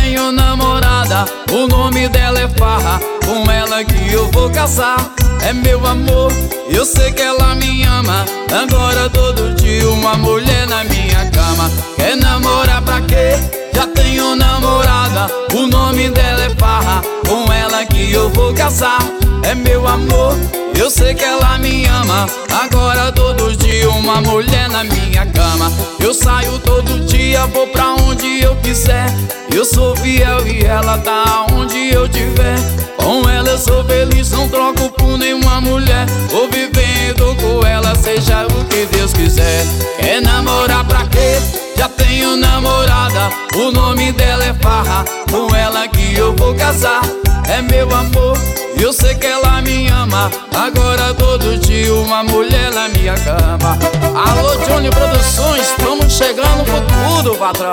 tenho namorada, o nome dela é Farra, com ela que eu vou casar. É meu amor, eu sei que ela me ama. Agora todo dia uma mulher na minha cama. Quer namorar pra quê? Já tenho namorada, o nome dela é Farra, com ela que eu vou casar. É meu amor, eu sei que ela me ama. Agora todo dia uma mulher na minha cama. Eu saio todo dia, vou pra onde eu quiser. Eu sou fiel e ela tá onde eu tiver. Com ela eu sou feliz, não troco por nenhuma mulher. Vou vivendo com ela, seja o que Deus quiser. Quer namorar pra quê? Já tenho namorada, o nome dela é Farra, com ela que eu vou casar. É meu amor, eu sei que ela me ama. Agora todo dia uma mulher na minha cama. Alô Johnny Produções, estamos chegando com tudo, patrão.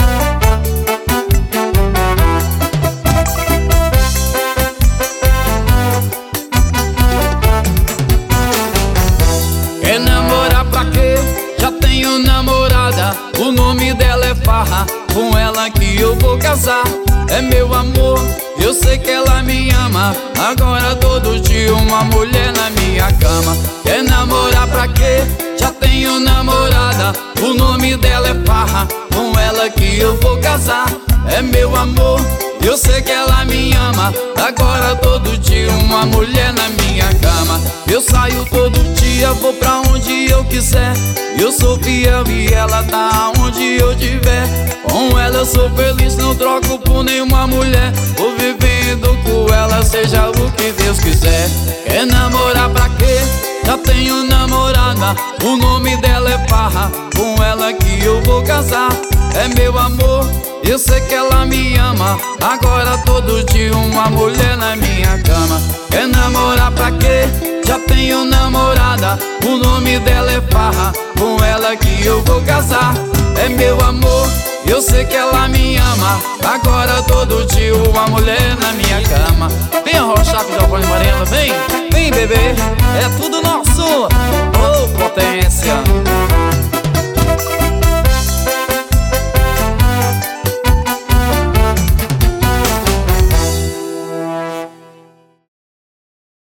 Quer namorar pra quê? Já tenho namorada, o nome dela é Farra, com ela que eu vou casar. É meu amor, eu sei que ela me ama. Agora todo dia uma mulher na minha cama. Quer namorar pra quê? Já tenho namorada, o nome dela é Farra, com ela que eu vou casar. É meu amor, eu sei que ela me ama. Agora todo dia uma mulher na minha cama. Eu saio todo dia, vou pra onde eu quiser. Eu sou fiel e ela tá onde eu tiver. Com ela eu sou feliz, não troco por nenhuma mulher. Vou vivendo com ela, seja o que Deus quiser. Quer namorar pra quê? Já tenho namorada, o nome dela é Farra, com ela que eu vou casar. É meu amor, eu sei que ela me ama. Agora todo dia uma mulher na minha cama. Quer namorar pra quê? Já tenho namorada, o nome dela é Farra, com ela que eu vou casar. É meu amor, eu sei que ela me ama. Agora todo dia uma mulher na minha cama. Vem arrochar com o Giovanni Moreno, vem, vem bebê. É tudo